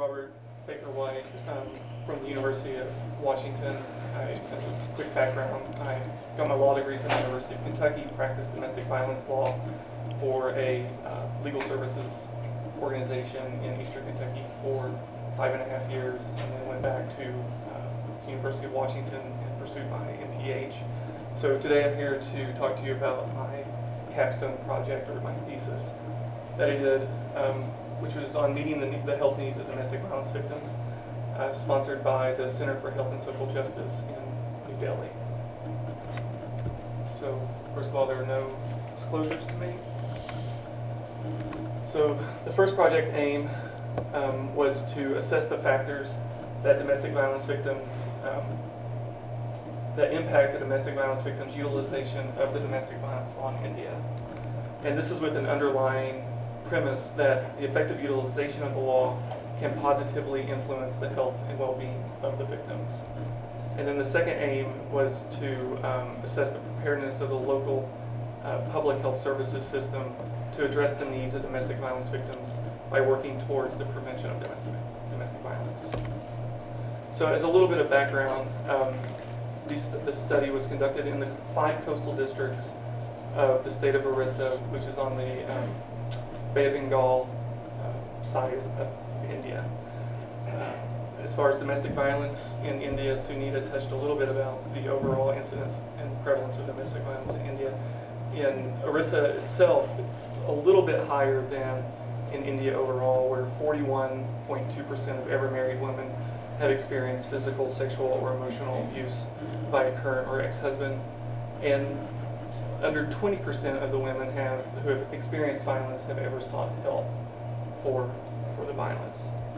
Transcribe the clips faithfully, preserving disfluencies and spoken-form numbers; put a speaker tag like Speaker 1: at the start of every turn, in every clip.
Speaker 1: Robert Baker White um, from the University of Washington. I, as a quick background, I got my law degree from the University of Kentucky, practiced domestic violence law for a uh, legal services organization in Eastern Kentucky for five and a half years, and then went back to uh, the University of Washington and pursued my M P H. So today I'm here to talk to you about my capstone project, or my thesis, that I did, um, which was on meeting the, the health needs of domestic violence victims, uh, sponsored by the Center for Health and Social Justice in New Delhi. So, first of all, there are no disclosures to make. So, the first project aim um, was to assess the factors that domestic violence victims, um, that impact the domestic violence victims' utilization of the domestic violence law in India. And this is with an underlying premise that the effective utilization of the law can positively influence the health and well-being of the victims. And then the second aim was to um, assess the preparedness of the local uh, public health services system to address the needs of domestic violence victims by working towards the prevention of domestic, domestic violence. So as a little bit of background, um, this, this study was conducted in the five coastal districts of the state of Orissa, which is on the um, Bay of Bengal uh, side of India. Uh, as far as domestic violence in India, Sunita touched a little bit about the overall incidence and prevalence of domestic violence in India. In Orissa itself, it's a little bit higher than in India overall, where forty-one point two percent of ever married women have experienced physical, sexual, or emotional abuse by a current or ex-husband, and under twenty percent of the women have who have experienced violence have ever sought help for for the violence.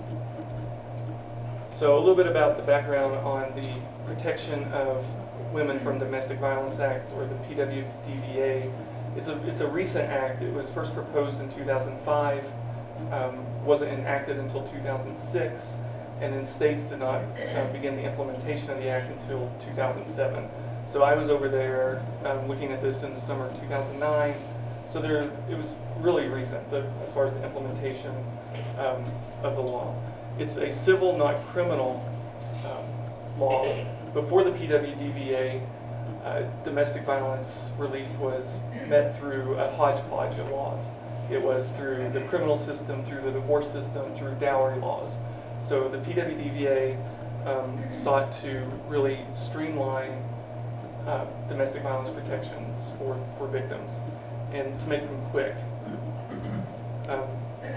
Speaker 1: So a little bit about the background on the Protection of Women from Domestic Violence Act, or the P W D V A. It's a it's a recent act. It was first proposed in two thousand five, um, wasn't enacted until two thousand six, and then states did not uh, begin the implementation of the act until two thousand seven. So I was over there um, looking at this in the summer of two thousand nine. So there, it was really recent the, as far as the implementation um, of the law. It's a civil, not criminal um, law. Before the P W D V A, uh, domestic violence relief was met through a hodgepodge of laws. It was through the criminal system, through the divorce system, through dowry laws. So the P W D V A um, sought to really streamline Uh, domestic violence protections for, for victims, and to make them quick. Um,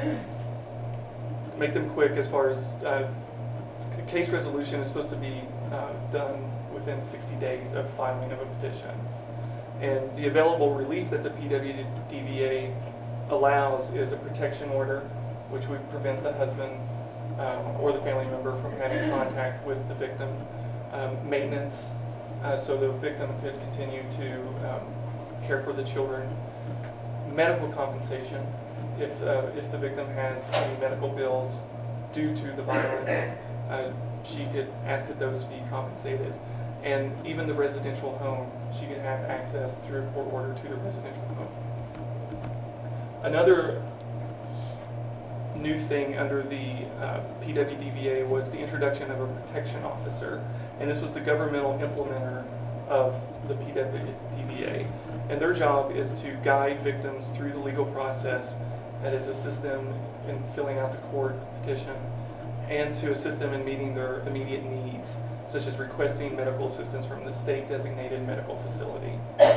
Speaker 1: to make them quick as far as uh, the case resolution is supposed to be uh, done within sixty days of filing of a petition. And the available relief that the P W D V A allows is a protection order, which would prevent the husband um, or the family member from having contact with the victim, um, maintenance, Uh, so the victim could continue to um, care for the children. Medical compensation, if uh, if the victim has any medical bills due to the violence, uh, she could ask that those be compensated. And even the residential home, she could have access through a court order to the residential home. Another new thing under the uh, P W D V A was the introduction of a protection officer, and this was the governmental implementer of the P W D V A. And their job is to guide victims through the legal process, that is, assist them in filling out the court petition, and to assist them in meeting their immediate needs, such as requesting medical assistance from the state-designated medical facility.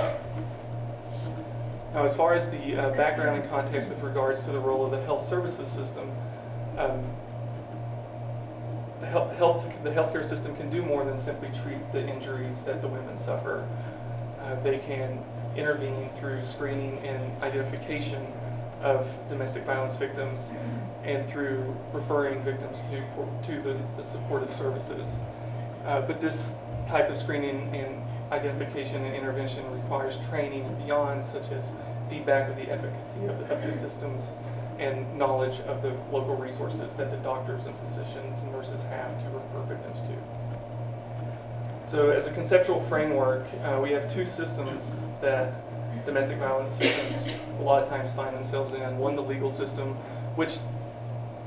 Speaker 1: Now, as far as the uh, background and context with regards to the role of the health services system, um, the, health, health, the healthcare system can do more than simply treat the injuries that the women suffer. Uh, they can intervene through screening and identification of domestic violence victims, and through referring victims to, to the, the supportive services. Uh, but this type of screening and identification and intervention requires training beyond, such as feedback of the efficacy of the, of the systems and knowledge of the local resources that the doctors and physicians and nurses have to refer victims to. So as a conceptual framework, uh, we have two systems that domestic violence victims a lot of times find themselves in. One, the legal system, which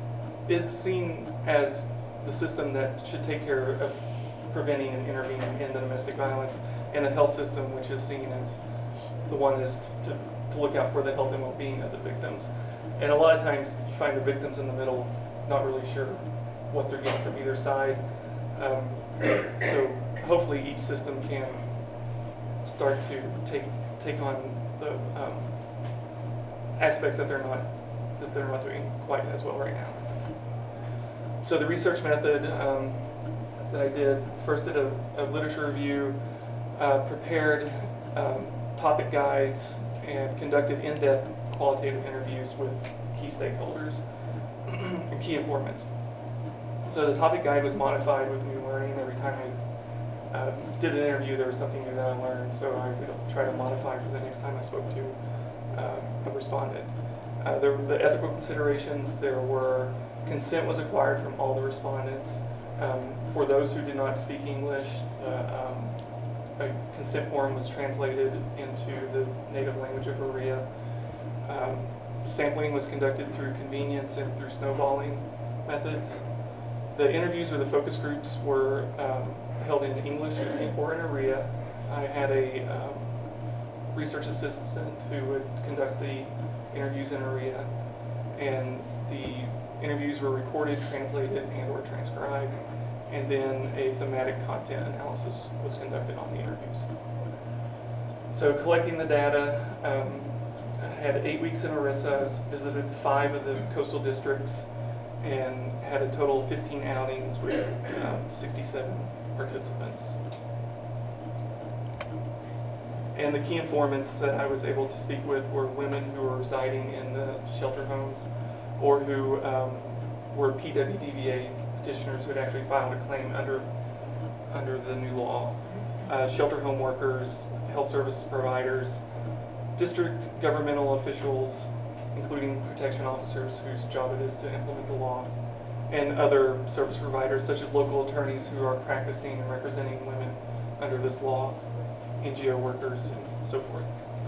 Speaker 1: is seen as the system that should take care of preventing and intervening in the domestic violence, and the health system, which is seen as the one is to, to look out for the health and well-being of the victims. And a lot of times you find the victims in the middle, not really sure what they're getting from either side. Um, so hopefully each system can start to take take on the um, aspects that they're not that they're not doing quite as well right now. So the research method um, that I did, first did a, a literature review, uh, prepared um, topic guides, and conducted in-depth qualitative interviews with key stakeholders and key informants. So the topic guide was modified with new learning. Every time I uh, did an interview, there was something new that I learned, so I would try to modify for the next time I spoke to uh, a respondent. Uh, there were the ethical considerations. There were consent was acquired from all the respondents. Um, for those who did not speak English, uh, um, a consent form was translated into the native language of Oriya. Um, sampling was conducted through convenience and through snowballing methods. The interviews with the focus groups were um, held in English or in Oriya. I had a um, research assistant who would conduct the interviews in Oriya, and the interviews were recorded, translated, and or transcribed, and then a thematic content analysis was conducted on the interviews. So collecting the data, um, I had eight weeks in Orissa, visited five of the coastal districts, and had a total of fifteen outings with um, sixty-seven participants. And the key informants that I was able to speak with were women who were residing in the shelter homes, or who um, were P W D V A petitioners who had actually filed a claim under under the new law. Uh, shelter home workers, health service providers, district governmental officials, including protection officers whose job it is to implement the law, and other service providers such as local attorneys who are practicing and representing women under this law, N G O workers, and so forth.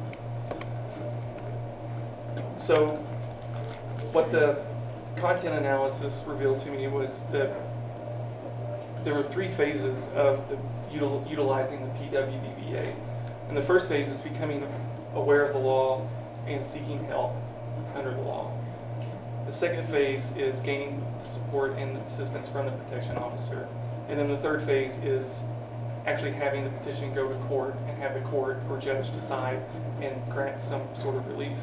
Speaker 1: So what the content analysis revealed to me was that there were three phases of the util utilizing the P W D V A. And the first phase is becoming aware of the law and seeking help under the law. The second phase is gaining support and assistance from the protection officer. And then the third phase is actually having the petition go to court and have the court or judge decide and grant some sort of relief.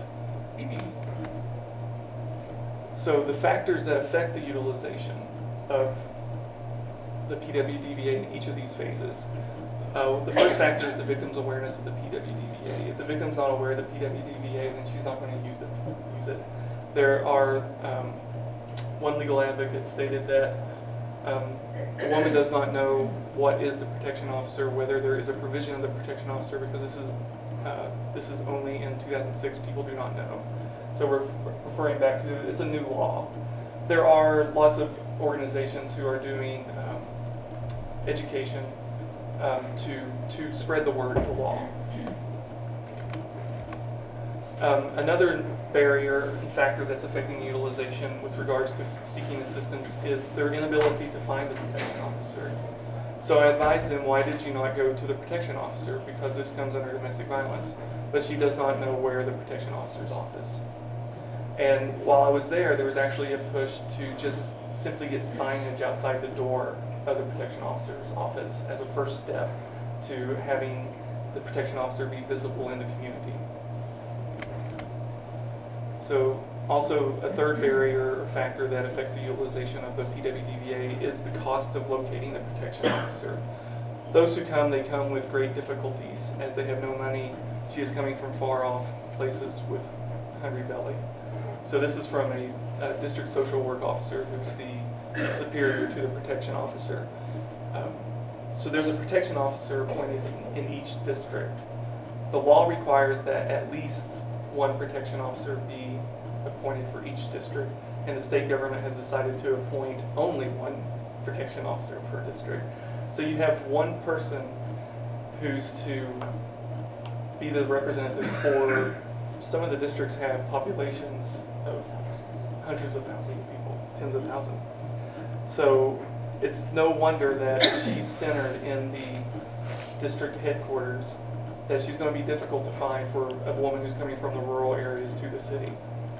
Speaker 1: So the factors that affect the utilization of the P W D V A in each of these phases. Uh, the first factor is the victim's awareness of the P W D V A. If the victim's not aware of the P W D V A, then she's not going to use it. Use it. There are, um, one legal advocate stated that um, a woman does not know what is the protection officer, whether there is a provision of the protection officer, because this is uh, this is only in two thousand six. People do not know. So we're referring back to, it's a new law. There are lots of organizations who are doing um, education um, to, to spread the word of the law. Um, another barrier and factor that's affecting the utilization with regards to seeking assistance is their inability to find the protection officer. So I advised them, why did you not go to the protection officer? Because this comes under domestic violence. But she does not know where the protection officer's office. And while I was there, there was actually a push to just simply get signage outside the door of the protection officer's office as a first step to having the protection officer be visible in the community. So also a third barrier or factor that affects the utilization of the P W D V A is the cost of locating the protection officer. Those who come, they come with great difficulties as they have no money. She is coming from far off places with hungry belly. So this is from a, a district social work officer who's the superior to the protection officer. Um, so there's a protection officer appointed in, in each district. The law requires that at least one protection officer be appointed for each district, and the state government has decided to appoint only one protection officer per district. So you have one person who's to be the representative for, some of the districts have populations of hundreds of thousands of people, tens of thousands. So it's no wonder that she's centered in the district headquarters, that she's going to be difficult to find for a woman who's coming from the rural areas to the city.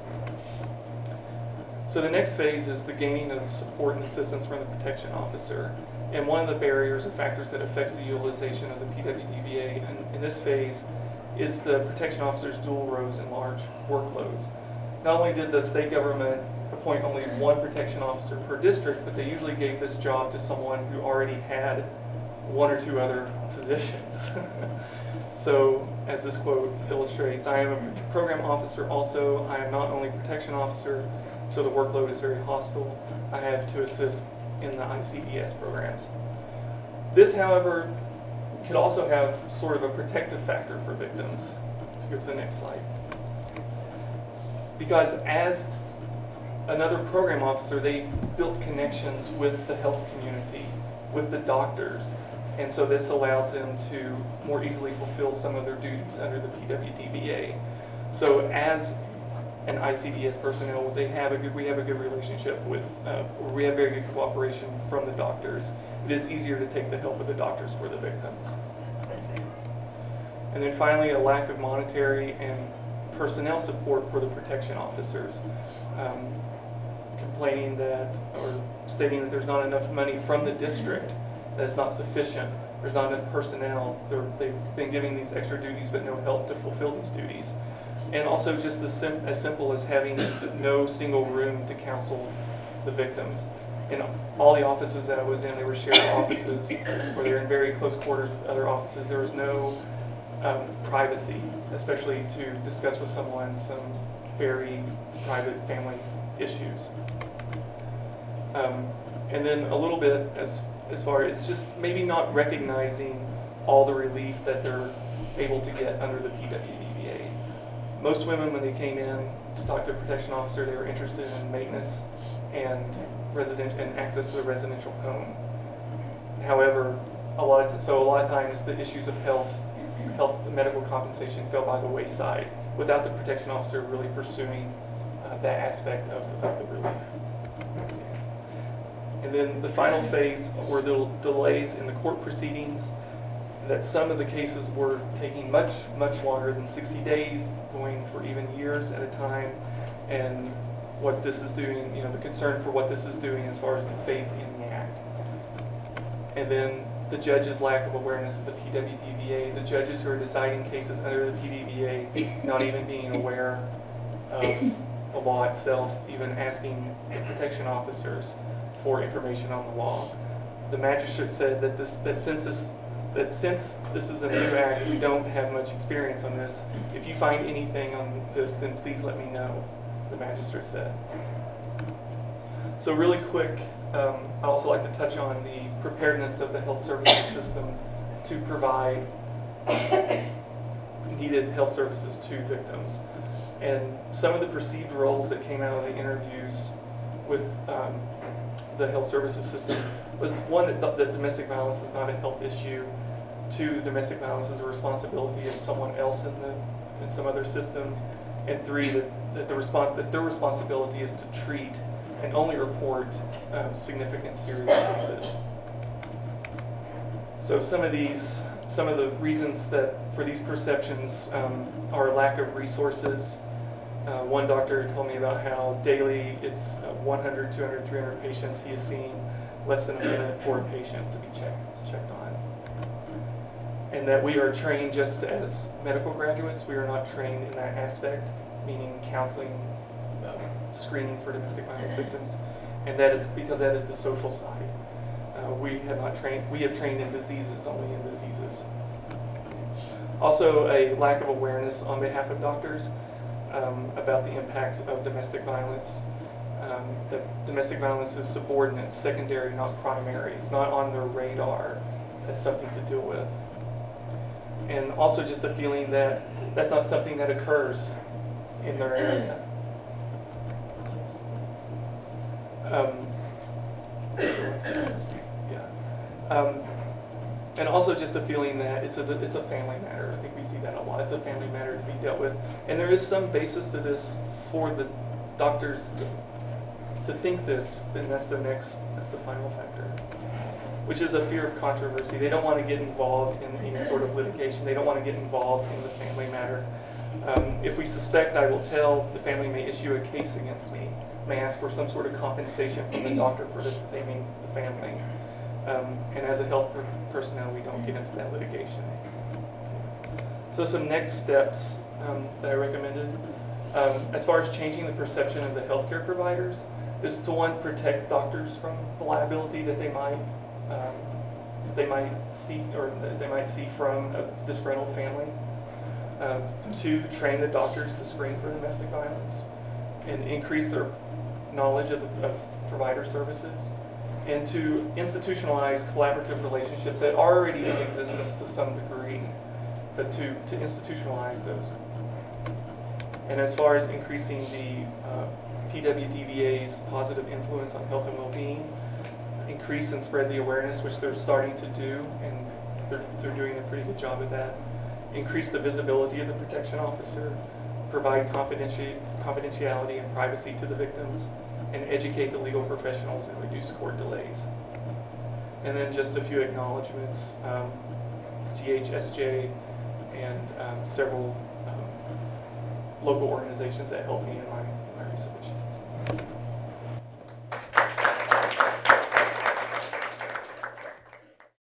Speaker 1: So the next phase is the gaining of support and assistance from the protection officer. And one of the barriers or factors that affects the utilization of the P W D V A in, in this phase is the protection officer's dual roles and large workloads. Not only did the state government appoint only one protection officer per district, but they usually gave this job to someone who already had one or two other positions. So, as this quote illustrates, I am a program officer also. I am not only protection officer, so the workload is very hostile. I have to assist in the I C D S programs. This, however, could also have sort of a protective factor for victims. Go to the next slide. Because as another program officer, they built connections with the health community, with the doctors, and so this allows them to more easily fulfill some of their duties under the P W D V A. So as an I C D S personnel, they have a good, we have a good relationship with, uh, we have very good cooperation from the doctors. It is easier to take the help of the doctors for the victims. And then finally, a lack of monetary and personnel support for the protection officers, um, complaining that, or stating that there's not enough money from the district, that it's not sufficient, there's not enough personnel, They're, they've been giving these extra duties but no help to fulfill these duties. And also just as, sim as simple as having no single room to counsel the victims. In all the offices that I was in, they were shared offices where they were in very close quarters with other offices. There was no um, privacy, especially to discuss with someone some very private family issues. Um, and then a little bit as, as far as just maybe not recognizing all the relief that they're able to get under the P W D V A. Most women, when they came in to talk to a protection officer, they were interested in maintenance and resident and access to a residential home. However, a lot of so a lot of times the issues of health, health medical compensation fell by the wayside without the protection officer really pursuing uh, that aspect of, of the relief. And then the final phase were the delays in the court proceedings, that some of the cases were taking much, much longer than sixty days, going for even years at a time, and what this is doing, you know, the concern for what this is doing as far as the faith in the act. And then the judge's lack of awareness of the P W D V A, the judges who are deciding cases under the P D V A not even being aware of the law itself, even asking the protection officers for information on the law. The magistrate said that this, that since this, that since this is a new act, we don't have much experience on this. If you find anything on this, then please let me know, the magistrate said. So really quick, um, I also like to touch on the preparedness of the health services system to provide needed health services to victims. And some of the perceived roles that came out of the interviews with um, the health services system was, one, that, that domestic violence is not a health issue. Two, domestic violence is a responsibility of someone else in the in some other system. And three, that, that, the respons that their responsibility is to treat and only report um, significant serious cases. So some of these, some of the reasons that for these perceptions um, are lack of resources. Uh, one doctor told me about how daily it's uh, one hundred, two hundred, three hundred patients he is seeing, less than a minute for a patient to be checked, checked on. And that we are trained just as medical graduates, we are not trained in that aspect, meaning counseling, uh, screening for domestic violence victims. And that is because that is the social side. Uh, we have not trained, we have trained in diseases, only in diseases. Also a lack of awareness on behalf of doctors um, about the impacts of domestic violence. Um, that domestic violence is subordinate, secondary, not primary. It's not on their radar as something to deal with. And also just a feeling that that's not something that occurs in their area. Um, yeah. Um, and also just a feeling that it's a, it's a family matter. I think we see that a lot. It's a family matter to be dealt with. And there is some basis to this for the doctors to think this, and that's the next, that's the final factor, which is a fear of controversy. They don't want to get involved in any sort of litigation. They don't want to get involved in the family matter. Um, if we suspect, I will tell, the family may issue a case against me, may ask for some sort of compensation from the doctor for defaming the family. Um, and as a health per personnel, we don't get into that litigation. So some next steps um, that I recommended, um, as far as changing the perception of the healthcare providers, is to, one, protect doctors from the liability that they might um, they might see or that they might see from a disgruntled family. Um, two, train the doctors to screen for domestic violence and increase their knowledge of, the, of provider services, and to institutionalize collaborative relationships that are already in existence to some degree, but to, to institutionalize those. And as far as increasing the uh, P W D V A's positive influence on health and well-being, increase and spread the awareness, which they're starting to do, and they're, they're doing a pretty good job of that. Increase the visibility of the protection officer, provide confidenti confidentiality and privacy to the victims, and educate the legal professionals and reduce court delays. And then just a few acknowledgments, um, C H S J and um, several um, local organizations that helped me in my, in my research.